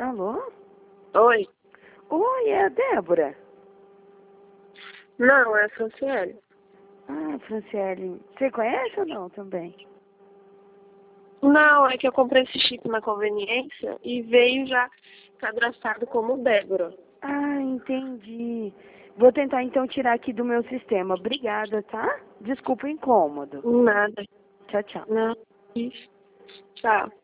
Alô? Oi? Oi, é a Débora. Não, é a Franciele. Ah, Franciele. Você conhece ou não também? Não, é que eu comprei esse chip na conveniência e veio já cadastrado como Débora. Ah, entendi. Vou tentar então tirar aqui do meu sistema. Obrigada, tá? Desculpa o incômodo. Nada. Tchau, tchau. Não. Isso. Tchau.